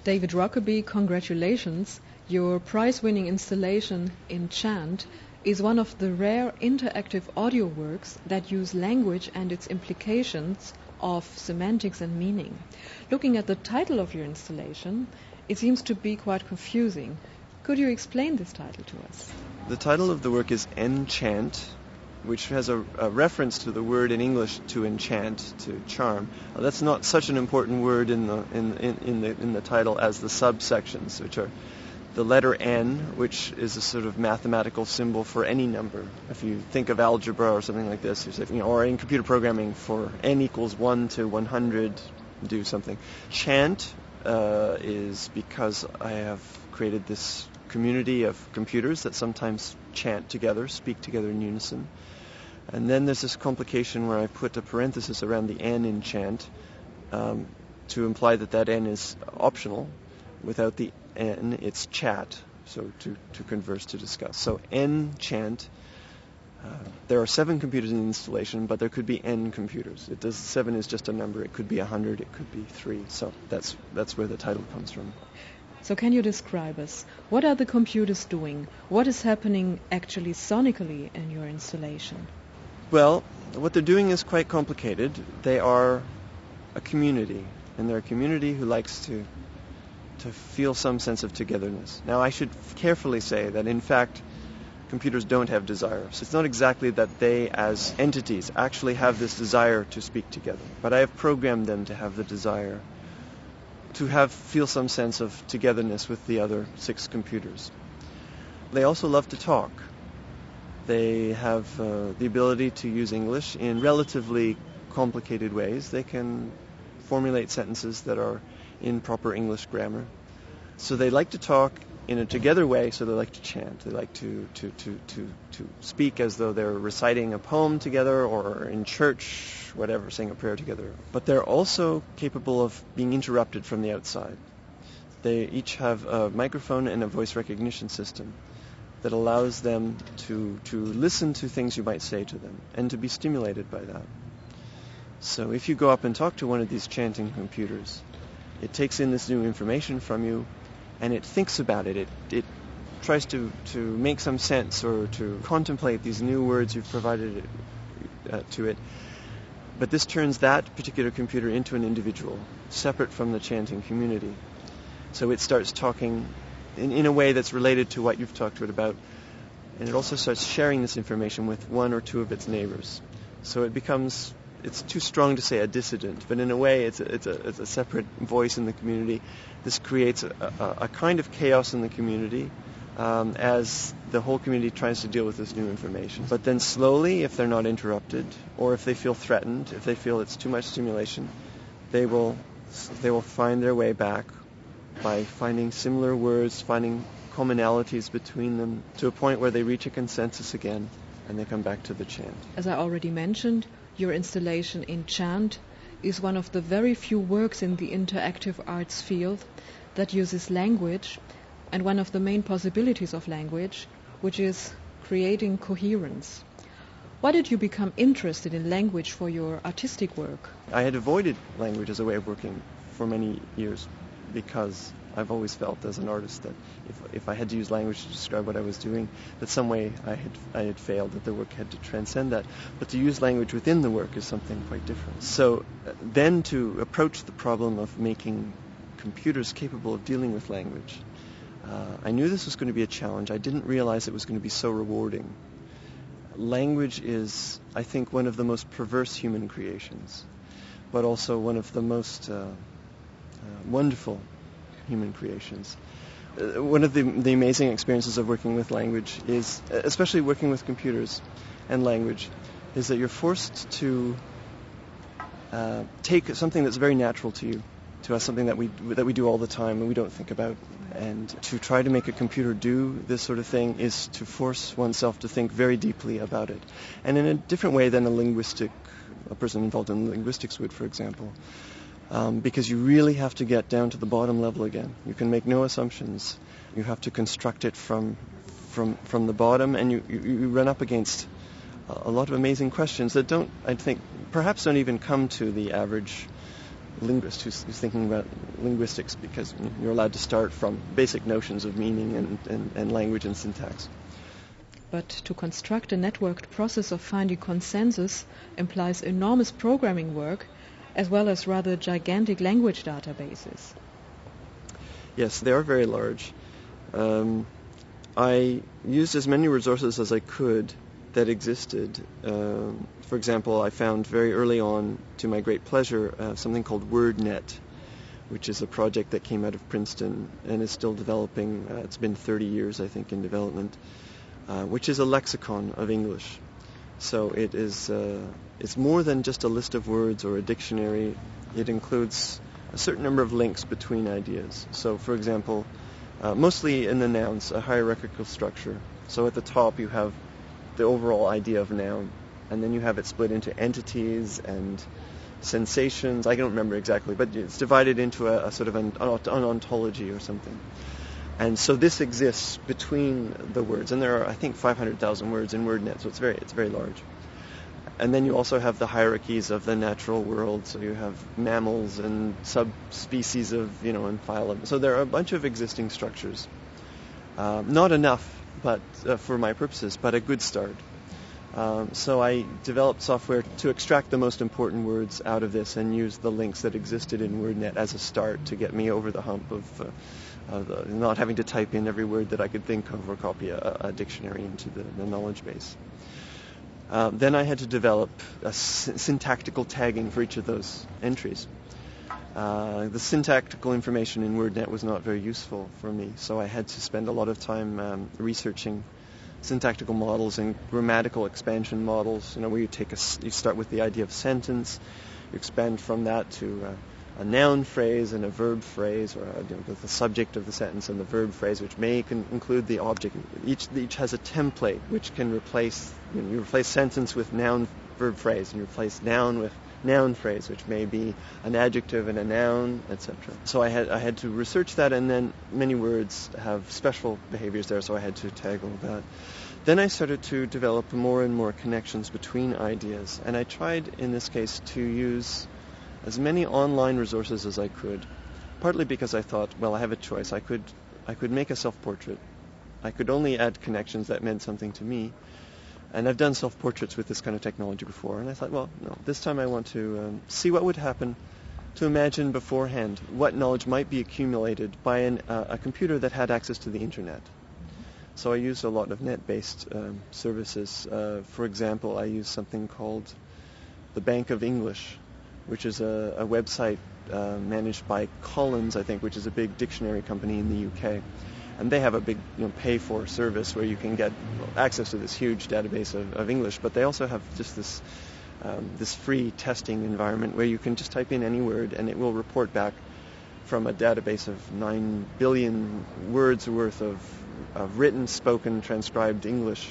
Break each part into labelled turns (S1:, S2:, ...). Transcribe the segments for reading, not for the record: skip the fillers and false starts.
S1: David Rockaby, congratulations. Your prize-winning installation Enchant is one of the rare interactive audio works that use language and its implications of semantics and meaning. Looking at the title of your installation, it seems to be quite confusing. Could you explain this title to us?
S2: The title of the work is Enchant, which has a reference to the word in English to enchant, to charm. That's not such an important word in the title as the subsections, which are the letter N, which is a sort of mathematical symbol for any number. If you think of algebra or something like this, or in computer programming, for N equals 1 to 100, do something. Chant is because I have created this community of computers that sometimes chant together, speak together in unison. And then there's this complication where I put a parenthesis around the N in chant to imply that N is optional. Without the N, it's chat, so to converse, to discuss. So Enchant, there are 7 computers in the installation, but there could be N computers. 7 is just a number. It could be 100, it could be 3. So that's where the title comes from.
S1: So can you describe us? What are the computers doing? What is happening actually sonically in your installation?
S2: Well, what they're doing is quite complicated. They are a community, and they're a community who likes to feel some sense of togetherness. Now, I should carefully say that, in fact, computers don't have desire. So it's not exactly that they, as entities, actually have this desire to speak together. But I have programmed them to have the desire to feel some sense of togetherness with the other 6 computers. They also love to talk. They have the ability to use English in relatively complicated ways. They can formulate sentences that are in proper English grammar. So they like to talk in a together way, so they like to chant. They like to speak as though they're reciting a poem together, or in church, whatever, saying a prayer together. But they're also capable of being interrupted from the outside. They each have a microphone and a voice recognition system that allows them to listen to things you might say to them and to be stimulated by that. So if you go up and talk to one of these chanting computers, it takes in this new information from you, and it thinks about it. It tries to make some sense or to contemplate these new words you've provided to it. But this turns that particular computer into an individual, separate from the chanting community. So it starts talking in a way that's related to what you've talked to it about, and it also starts sharing this information with 1 or 2 of its neighbors. So it's too strong to say a dissident, but in a way it's a separate voice in the community. This creates a kind of chaos in the community as the whole community tries to deal with this new information. But then slowly, if they're not interrupted, or if they feel threatened, if they feel it's too much stimulation, they will find their way back by finding similar words, finding commonalities between them, to a point where they reach a consensus again, and they come back to the chant.
S1: As I already mentioned, your installation Enchant is one of the very few works in the interactive arts field that uses language, and one of the main possibilities of language, which is creating coherence. Why did you become interested in language for your artistic work?
S2: I had avoided language as a way of working for many years, because I've always felt as an artist that if I had to use language to describe what I was doing, that some way I had failed, that the work had to transcend that. But to use language within the work is something quite different. So then to approach the problem of making computers capable of dealing with language, I knew this was going to be a challenge. I didn't realize it was going to be so rewarding. Language is, I think, one of the most perverse human creations, but also one of the most wonderful human creations. One of the amazing experiences of working with language is, especially working with computers and language, is that you're forced to take something that's very natural to us, something that we do all the time and we don't think about, and to try to make a computer do this sort of thing is to force oneself to think very deeply about it, and in a different way than a person involved in linguistics would, for example. Because you really have to get down to the bottom level again. You can make no assumptions. You have to construct it from the bottom, and you run up against a lot of amazing questions that perhaps don't even come to the average linguist who's thinking about linguistics, because you're allowed to start from basic notions of meaning and language and syntax.
S1: But to construct a networked process of finding consensus implies enormous programming work, as well as rather gigantic language databases.
S2: Yes, they are very large. I used as many resources as I could that existed. For example, I found very early on, to my great pleasure, something called WordNet, which is a project that came out of Princeton and is still developing. It's been 30 years, I think, in development, which is a lexicon of English. So it is. It's more than just a list of words or a dictionary. It includes a certain number of links between ideas. So, for example, mostly in the nouns, a hierarchical structure. So at the top you have the overall idea of noun, and then you have it split into entities and sensations. I don't remember exactly, but it's divided into a sort of an ontology or something. And so this exists between the words, and there are, I think, 500,000 words in WordNet, so it's very large. And then you also have the hierarchies of the natural world, so you have mammals and subspecies of, and phylum. So there are a bunch of existing structures. Not enough, but for my purposes, but a good start. So I developed software to extract the most important words out of this and use the links that existed in WordNet as a start to get me over the hump of not having to type in every word that I could think of or copy a dictionary into the knowledge base. Then I had to develop a syntactical tagging for each of those entries. The syntactical information in WordNet was not very useful for me, so I had to spend a lot of time researching syntactical models and grammatical expansion models, where you start with the idea of sentence, you expand from that to a noun phrase and a verb phrase, or the subject of the sentence and the verb phrase, which may include the object. Each has a template which can replace. You replace sentence with noun verb phrase, and you replace noun with noun phrase, which may be an adjective and a noun, etc. So I had to research that, and then many words have special behaviors there, so I had to tag all that. Then I started to develop more and more connections between ideas, and I tried in this case to use as many online resources as I could, partly because I thought, well, I have a choice. I could make a self-portrait. I could only add connections that meant something to me. And I've done self-portraits with this kind of technology before, and I thought, well, no, this time I want to see what would happen, to imagine beforehand what knowledge might be accumulated by a computer that had access to the internet. So I used a lot of net-based services. For example, I used something called the Bank of English, which is a website managed by Collins, I think, which is a big dictionary company in the UK. And they have a big pay-for service where you can get access to this huge database of English, but they also have just this free testing environment where you can just type in any word and it will report back from a database of 9 billion words worth of written, spoken, transcribed English.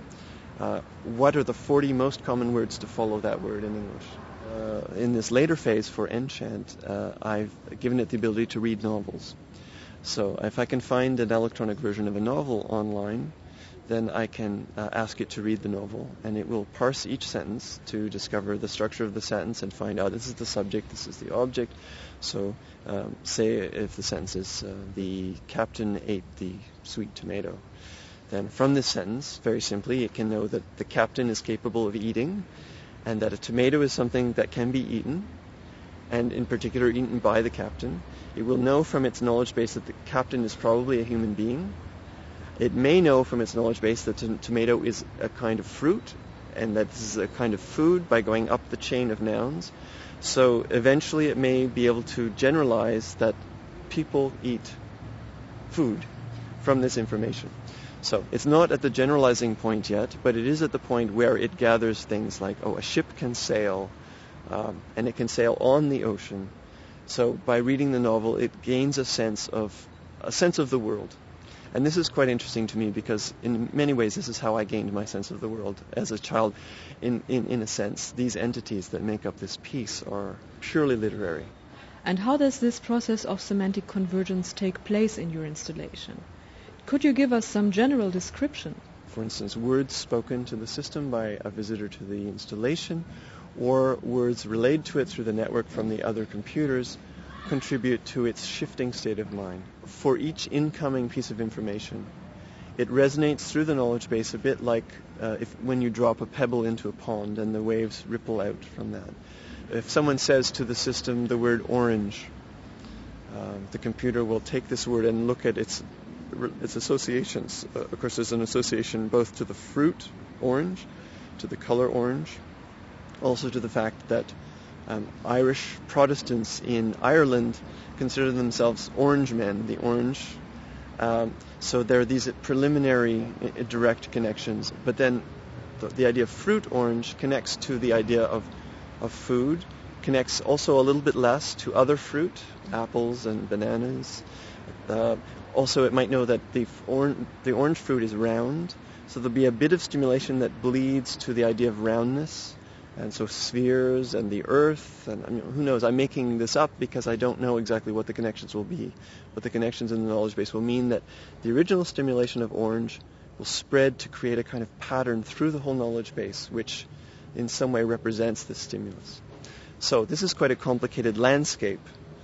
S2: What are the 40 most common words to follow that word in English? In this later phase for Enchant, I've given it the ability to read novels. So if I can find an electronic version of a novel online, then I can ask it to read the novel, and it will parse each sentence to discover the structure of the sentence and find out this is the subject, this is the object. So say if the sentence is the captain ate the sweet tomato, then from this sentence, very simply, it can know that the captain is capable of eating and that a tomato is something that can be eaten, and in particular eaten by the captain. It will know from its knowledge base that the captain is probably a human being. It may know from its knowledge base that tomato is a kind of fruit and that this is a kind of food by going up the chain of nouns. So eventually it may be able to generalize that people eat food from this information. So it's not at the generalizing point yet, but it is at the point where it gathers things like, a ship can sail, and it can sail on the ocean. So by reading the novel, it gains a sense of the world. And this is quite interesting to me because in many ways this is how I gained my sense of the world as a child. In a sense, these entities that make up this piece are purely literary.
S1: And how does this process of semantic convergence take place in your installation? Could you give us some general description?
S2: For instance, words spoken to the system by a visitor to the installation, or words relayed to it through the network from the other computers contribute to its shifting state of mind. For each incoming piece of information, it resonates through the knowledge base a bit like when you drop a pebble into a pond and the waves ripple out from that. If someone says to the system the word orange, the computer will take this word and look at its associations. Of course, there's an association both to the fruit orange, to the color orange, also to the fact that Irish Protestants in Ireland consider themselves orange men, the orange. So there are these preliminary direct connections. But then the idea of fruit orange connects to the idea of food, connects also a little bit less to other fruit, apples and bananas. Also, it might know that the orange fruit is round, so there'll be a bit of stimulation that bleeds to the idea of roundness, and so spheres and the earth, and I mean, who knows, I'm making this up because I don't know exactly what the connections will be, but the connections in the knowledge base will mean that the original stimulation of orange will spread to create a kind of pattern through the whole knowledge base, which in some way represents this stimulus. So this is quite a complicated landscape,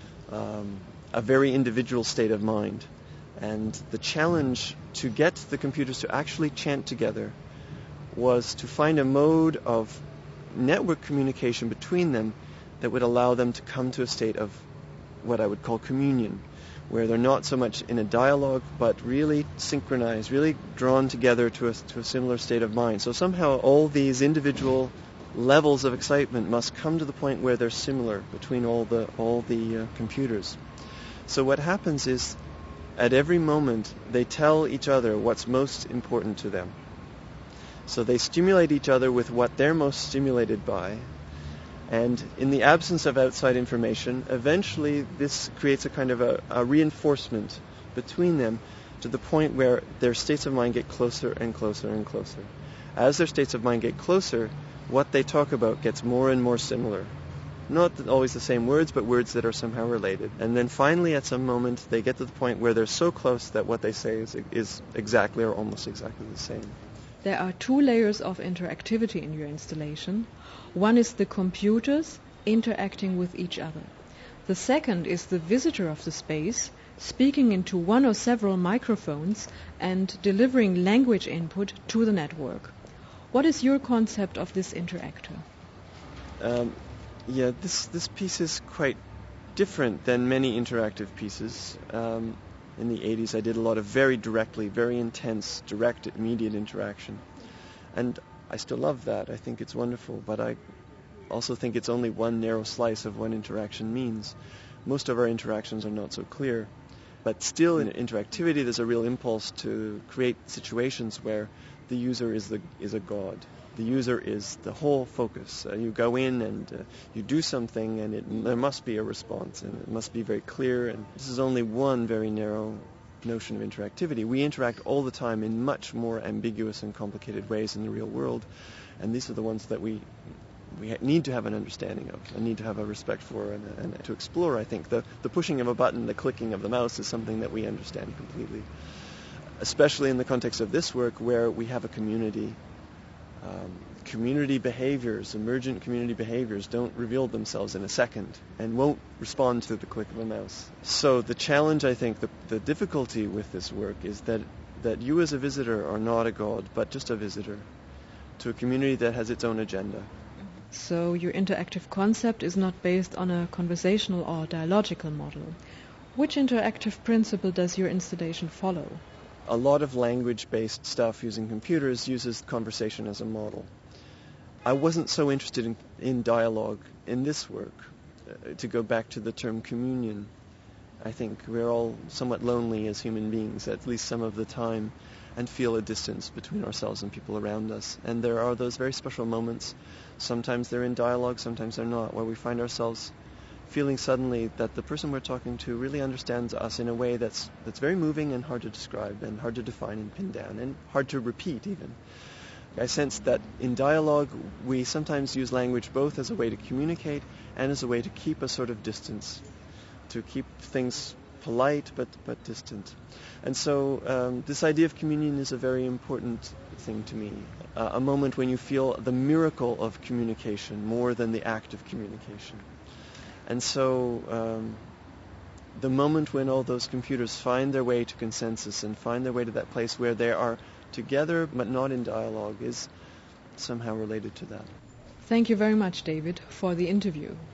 S2: a very individual state of mind. And the challenge to get the computers to actually chant together was to find a mode of network communication between them that would allow them to come to a state of what I would call communion, where they're not so much in a dialogue, but really synchronized, really drawn together to a similar state of mind. So somehow all these individual levels of excitement must come to the point where they're similar between all the computers. So what happens is, at every moment, they tell each other what's most important to them. So they stimulate each other with what they're most stimulated by. And in the absence of outside information, eventually this creates a kind of a reinforcement between them to the point where their states of mind get closer and closer and closer. As their states of mind get closer, what they talk about gets more and more similar. Not always the same words, but words that are somehow related. And then finally, at some moment, they get to the point where they're so close that what they say is exactly or almost exactly the same.
S1: There are two layers of interactivity in your installation. One is the computers interacting with each other. The second is the visitor of the space speaking into one or several microphones and delivering language input to the network. What is your concept of this interactor?
S2: Yeah, this piece is quite different than many interactive pieces. In the 80s, I did a lot of very directly, very intense, direct, immediate interaction. And I still love that. I think it's wonderful, but I also think it's only one narrow slice of what interaction means. Most of our interactions are not so clear. But still, in interactivity, there's a real impulse to create situations where the user is a god. The user is the whole focus. You go in and you do something, and there must be a response, and it must be very clear. And this is only one very narrow notion of interactivity. We interact all the time in much more ambiguous and complicated ways in the real world, and these are the ones that we need to have an understanding of and need to have a respect for and to explore. I think the pushing of a button, the clicking of the mouse is something that we understand completely, especially in the context of this work where we have a community. Community behaviors, emergent community behaviors don't reveal themselves in a second and won't respond to the click of a mouse. So the challenge, I think, the difficulty with this work is that you as a visitor are not a god, but just a visitor to a community that has its own agenda.
S1: So your interactive concept is not based on a conversational or dialogical model. Which interactive principle does your installation follow?
S2: A lot of language-based stuff using computers uses conversation as a model. I wasn't so interested in dialogue in this work. To go back to the term communion, I think we're all somewhat lonely as human beings, at least some of the time, and feel a distance between ourselves and people around us. And there are those very special moments, sometimes they're in dialogue, sometimes they're not, where we find ourselves feeling suddenly that the person we're talking to really understands us in a way that's very moving and hard to describe and hard to define and pin down and hard to repeat even. I sense that in dialogue we sometimes use language both as a way to communicate and as a way to keep a sort of distance, to keep things polite but distant. And so this idea of communion is a very important thing to me. a moment when you feel the miracle of communication more than the act of communication. And so the moment when all those computers find their way to consensus and find their way to that place where they are together but not in dialogue is somehow related to that.
S1: Thank you very much, David, for the interview.